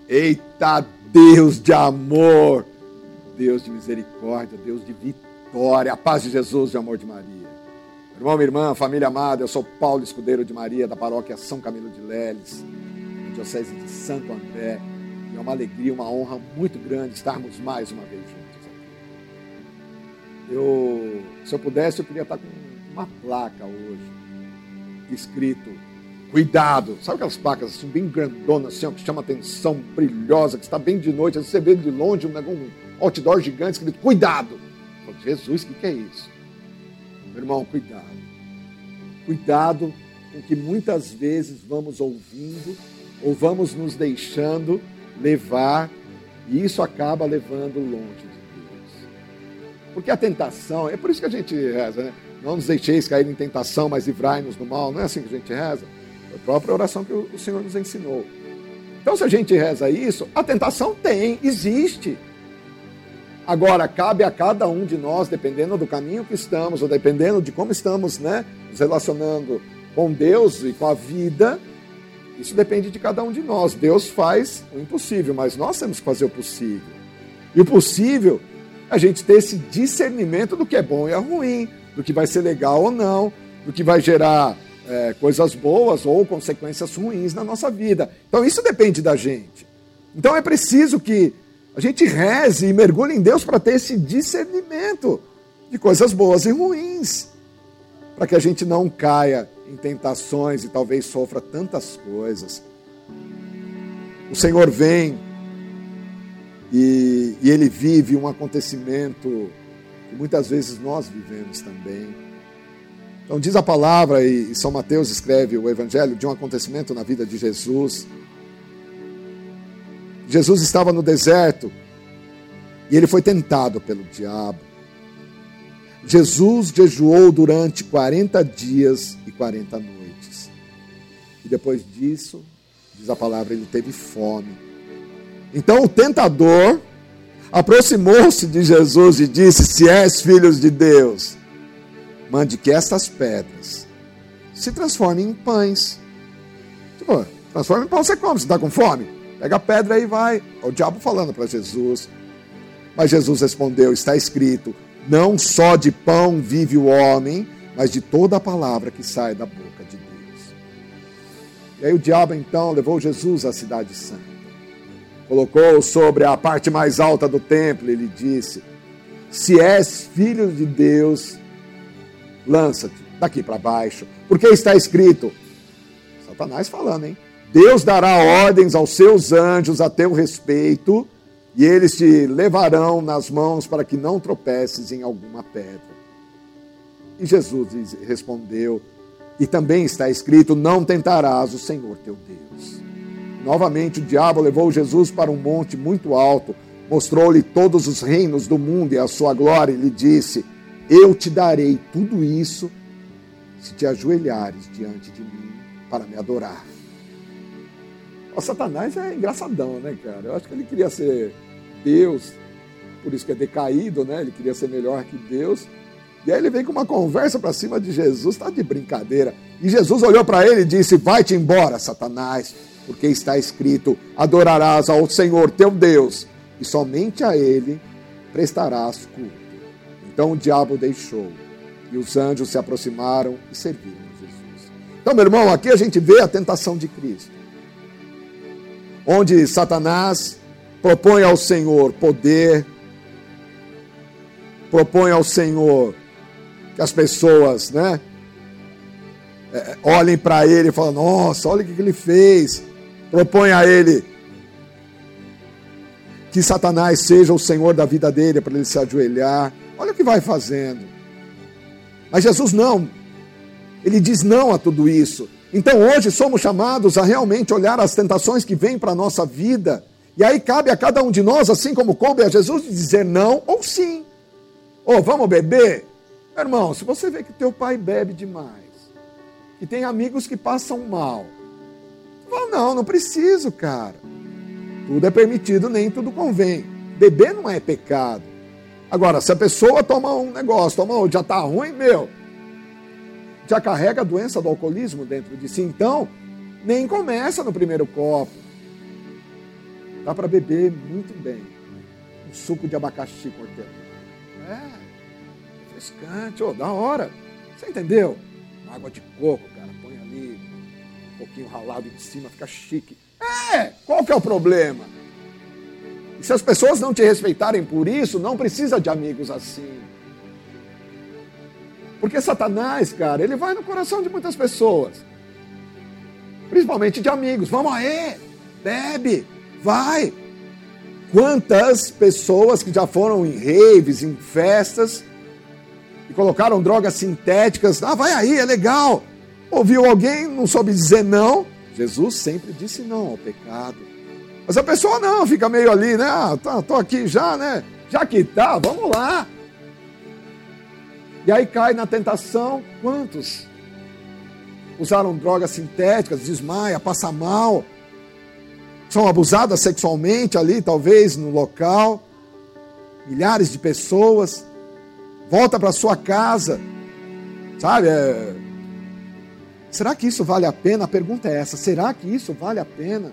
Eita, Deus de amor, Deus de misericórdia, Deus de vitória, a paz de Jesus e o amor de Maria. Irmão, minha irmã, família amada, eu sou Paulo Escudeiro de Maria, da paróquia São Camilo de Leles, na diocese de Santo André. E é uma alegria, uma honra muito grande estarmos mais uma vez juntos aqui. Se eu pudesse, eu queria estar com uma placa hoje, escrito, cuidado. Sabe aquelas placas assim, bem grandonas, assim, ó, que chama atenção, brilhosa, que está bem de noite, você vê de longe um outdoor gigante escrito, cuidado. Jesus, o que é isso? Meu irmão, cuidado. Cuidado com que muitas vezes vamos ouvindo ou vamos nos deixando levar e isso acaba levando longe de Deus. Porque a tentação, é por isso que a gente reza, né? Não nos deixeis cair em tentação, mas livrai-nos do mal. Não é assim que a gente reza? É a própria oração que o Senhor nos ensinou. Então, se a gente reza isso, a tentação existe. Agora, cabe a cada um de nós, dependendo do caminho que estamos, ou dependendo de como estamos, né, nos relacionando com Deus e com a vida, isso depende de cada um de nós. Deus faz o impossível, mas nós temos que fazer o possível. E o possível é a gente ter esse discernimento do que é bom e é ruim, do que vai ser legal ou não, do que vai gerar coisas boas ou consequências ruins na nossa vida. Então, isso depende da gente. Então, é preciso que a gente reze e mergulhe em Deus para ter esse discernimento de coisas boas e ruins, para que a gente não caia em tentações e talvez sofra tantas coisas. O Senhor vem e Ele vive um acontecimento que muitas vezes nós vivemos também. Então diz a palavra, e São Mateus escreve o Evangelho de um acontecimento na vida de Jesus. Jesus estava no deserto e ele foi tentado pelo diabo. Jesus jejuou durante 40 dias e 40 noites. E depois disso, diz a palavra, ele teve fome. Então o tentador aproximou-se de Jesus e disse, se és filho de Deus, mande que estas pedras se transformem em pães. Tipo, transforma em pão, você come, você está com fome? Pega a pedra e vai. É o diabo falando para Jesus. Mas Jesus respondeu, está escrito, não só de pão vive o homem, mas de toda a palavra que sai da boca de Deus. E aí o diabo então levou Jesus à cidade santa. Colocou sobre a parte mais alta do templo e lhe disse, se és filho de Deus, lança-te daqui para baixo, porque está escrito, Satanás falando, hein? Deus dará ordens aos seus anjos a teu respeito, e eles te levarão nas mãos para que não tropeces em alguma pedra. E Jesus respondeu, e também está escrito, não tentarás o Senhor teu Deus. Novamente o diabo levou Jesus para um monte muito alto, mostrou-lhe todos os reinos do mundo e a sua glória, e lhe disse, eu te darei tudo isso se te ajoelhares diante de mim para me adorar. O Satanás é engraçadão, né, cara? Eu acho que ele queria ser Deus, por isso que é decaído, né? Ele queria ser melhor que Deus. E aí ele vem com uma conversa para cima de Jesus, está de brincadeira. E Jesus olhou para ele e disse, vai-te embora, Satanás, porque está escrito, adorarás ao Senhor teu Deus, e somente a Ele prestarás culto. Então o diabo deixou, e os anjos se aproximaram e serviram a Jesus. Então, meu irmão, aqui a gente vê a tentação de Cristo, onde Satanás propõe ao Senhor poder, propõe ao Senhor que as pessoas, né, olhem para ele e falem, nossa, olha o que ele fez. Propõe a ele que Satanás seja o Senhor da vida dele, para ele se ajoelhar. Olha o que vai fazendo. Mas Jesus não. Ele diz não a tudo isso. Então hoje somos chamados a realmente olhar as tentações que vêm para a nossa vida. E aí cabe a cada um de nós, assim como coube a Jesus, dizer não ou sim. Ou vamos beber? Meu irmão, se você vê que teu pai bebe demais, que tem amigos que passam mal, fala, não preciso, cara. Tudo é permitido, nem tudo convém. Beber não é pecado. Agora, se a pessoa toma um negócio, já tá ruim, já carrega a doença do alcoolismo dentro de si, então nem começa no primeiro copo. Dá para beber muito bem um suco de abacaxi com hortelã. Refrescante, da hora. Você entendeu? Uma água de coco, cara, põe ali um pouquinho ralado em cima, fica chique. Qual que é o problema? E se as pessoas não te respeitarem por isso, não precisa de amigos assim. Porque Satanás, cara, ele vai no coração de muitas pessoas. Principalmente de amigos. Vamos aí, bebe, vai. Quantas pessoas que já foram em raves, em festas, e colocaram drogas sintéticas. Vai aí, é legal. Ouviu alguém, não soube dizer não. Jesus sempre disse não ao pecado. Mas a pessoa não, fica meio ali, né? Tô aqui já, né? Já que tá, vamos lá. E aí cai na tentação. Quantos usaram drogas sintéticas, desmaia, passa mal, são abusadas sexualmente ali, talvez, no local. Milhares de pessoas. Volta para sua casa. Sabe? Será que isso vale a pena? A pergunta é essa. Será que isso vale a pena?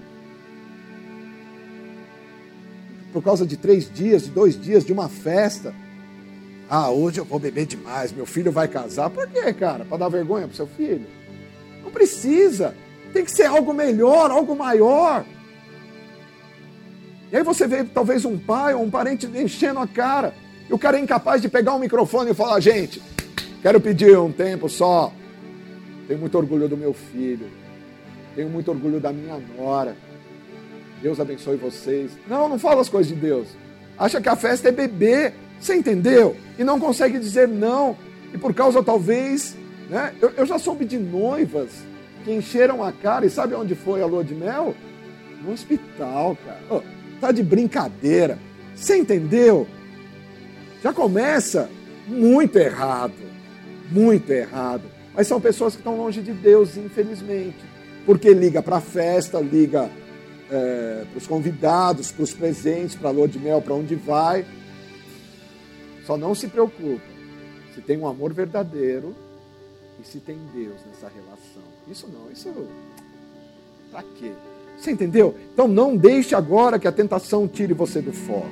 Por causa de 3 dias, de 2 dias, de uma festa. Hoje eu vou beber demais, meu filho vai casar. Por quê, cara? Para dar vergonha pro seu filho? Não precisa. Tem que ser algo melhor, algo maior. E aí você vê talvez um pai ou um parente enchendo a cara. E o cara é incapaz de pegar um microfone e falar: gente, quero pedir um tempo só. Tenho muito orgulho do meu filho. Tenho muito orgulho da minha nora. Deus abençoe vocês. Não fala as coisas de Deus. Acha que a festa é beber. Você entendeu? E não consegue dizer não. E por causa, talvez, né? Eu já soube de noivas que encheram a cara. E sabe onde foi a lua de mel? No hospital, cara. Tá de brincadeira. Você entendeu? Já começa muito errado. Muito errado. Mas são pessoas que estão longe de Deus, infelizmente. Porque liga para a festa, liga para os convidados, para os presentes, para a lua de mel, para onde vai. Só não se preocupa se tem um amor verdadeiro e se tem Deus nessa relação. Isso para quê? Você entendeu? Então não deixe agora que a tentação tire você do foco.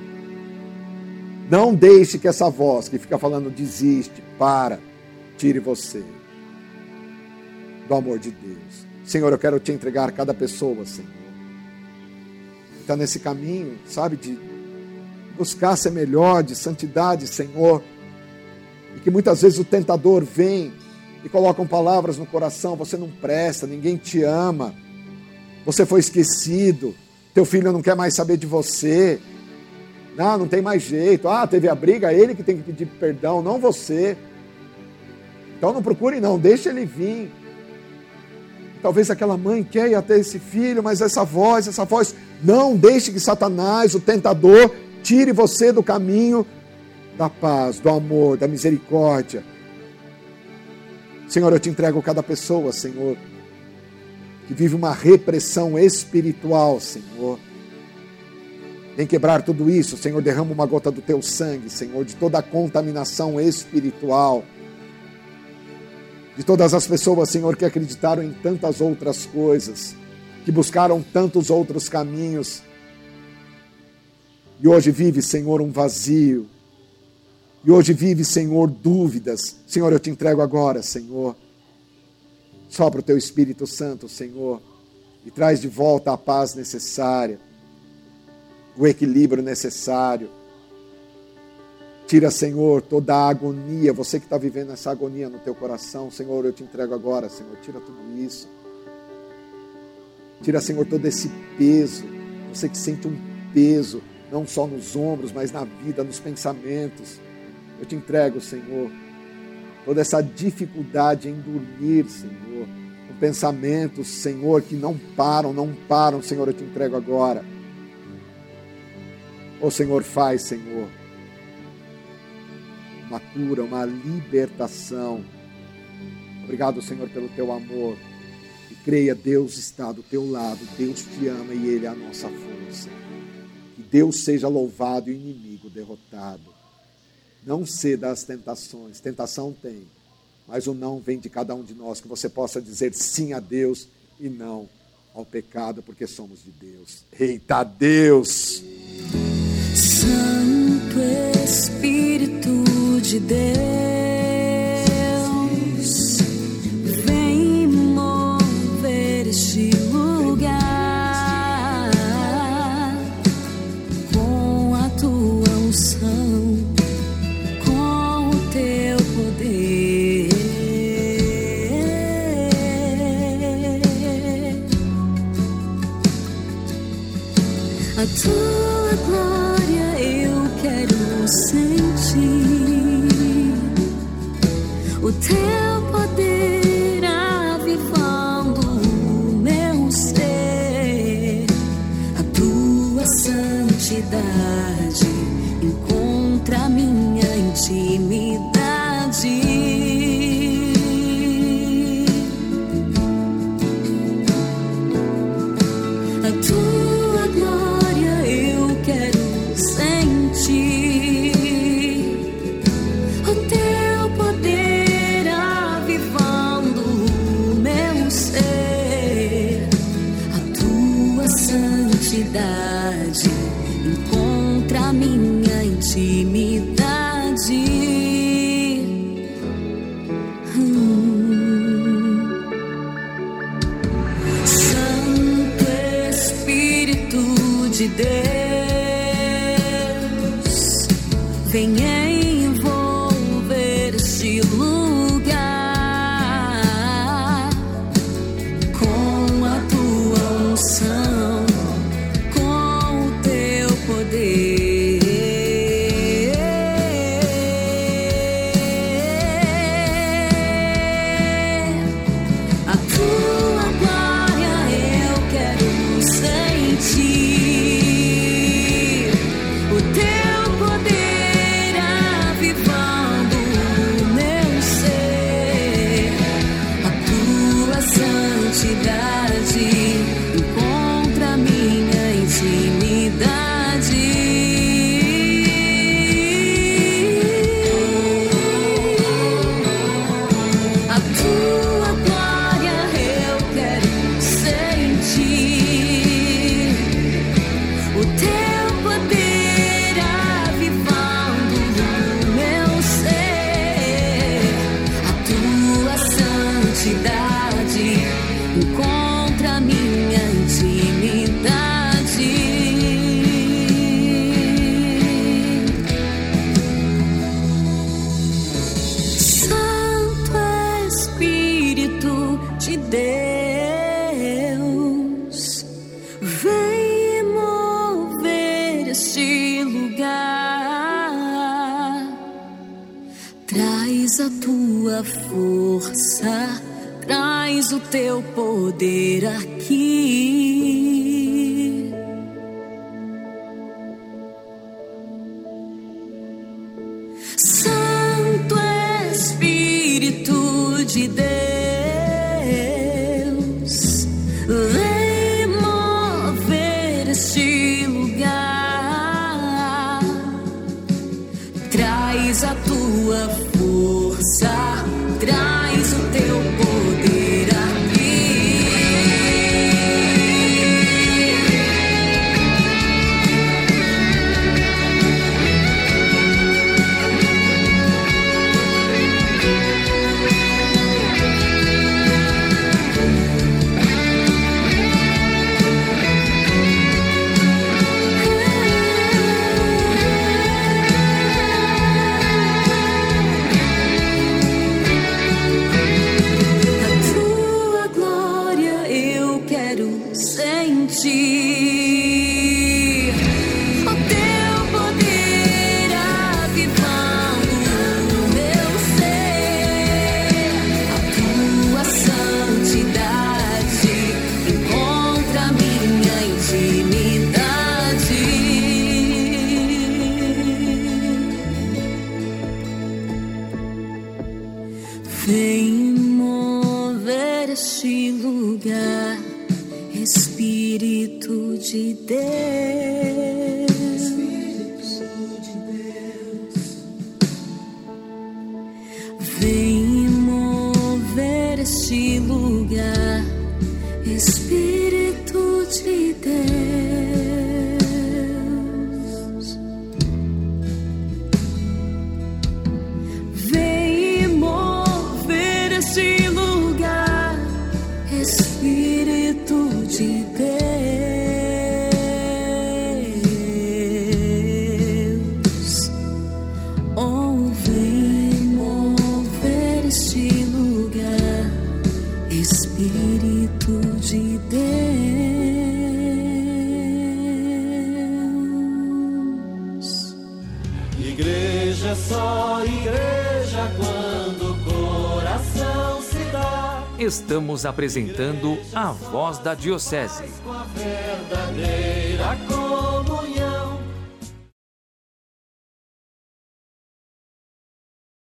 Não deixe que essa voz que fica falando desiste, tire você do amor de Deus. Senhor, eu quero te entregar cada pessoa, Senhor. Está nesse caminho, sabe, de buscar ser melhor, de santidade, Senhor. E que muitas vezes o tentador vem e coloca palavras no coração: você não presta, ninguém te ama, você foi esquecido, teu filho não quer mais saber de você, não tem mais jeito, teve a briga, ele que tem que pedir perdão, não você. Então não procure não, deixa ele vir. Talvez aquela mãe quer ir até esse filho, mas essa voz, não deixe que Satanás, o tentador, tire você do caminho da paz, do amor, da misericórdia. Senhor, eu te entrego cada pessoa, Senhor, que vive uma repressão espiritual, Senhor. Vem quebrar tudo isso, Senhor, derrama uma gota do teu sangue, Senhor, de toda a contaminação espiritual. De todas as pessoas, Senhor, que acreditaram em tantas outras coisas, que buscaram tantos outros caminhos, e hoje vive, Senhor, um vazio, e hoje vive, Senhor, dúvidas. Senhor, eu te entrego agora, Senhor, sopra o teu Espírito Santo, Senhor, e traz de volta a paz necessária, o equilíbrio necessário. Tira, Senhor, toda a agonia, você que está vivendo essa agonia no teu coração, Senhor, eu te entrego agora, Senhor, tira tudo isso. Tira, Senhor, todo esse peso, você que sente um peso, não só nos ombros, mas na vida, nos pensamentos. Eu te entrego, Senhor, toda essa dificuldade em dormir, Senhor, com pensamentos, Senhor, que não param, Senhor, eu te entrego agora. Senhor, faz, Senhor, uma cura, uma libertação. Obrigado, Senhor, pelo teu amor. E creia, Deus está do teu lado, Deus te ama e Ele é a nossa força. Que Deus seja louvado e o inimigo derrotado. Não ceda às tentações. Tentação tem, mas o não vem de cada um de nós. Que você possa dizer sim a Deus e não ao pecado, porque somos de Deus. Eita Deus! Santo Espírito de Deus, vem mover este lugar com a tua unção, com o teu poder. A tua glória eu quero sentir, o teu poder avivando o meu ser, a tua santidade encontra minha intimidade. A tua glória eu quero sentir, o teu poder avivando o meu ser, a tua santidade encontra minha intimidade. Santo Espírito de Deus, vem envolver este lugar com a tua unção, com o teu poder. A tua glória eu quero sentir, o teu poder avivando o meu ser, a tua santidade encontra minha intimidade. A tua glória eu quero sentir, o teu poder avivando o meu ser, a tua santidade encontra minha intimidade. Santo Espírito de Deus, vem mover este lugar, traz a tua força, traz o teu poder aqui. Santo Espírito de Deus, vem mover este lugar, traz a tua força, traz o teu poder aqui. Vem mover este lugar, Espírito de Deus. Vem mover este lugar, Espírito de Deus, oh, vem mover este lugar, Espírito de Deus. Igreja é só igreja quando o coração se dá. Estamos apresentando a Voz da Diocese. Com a verdadeira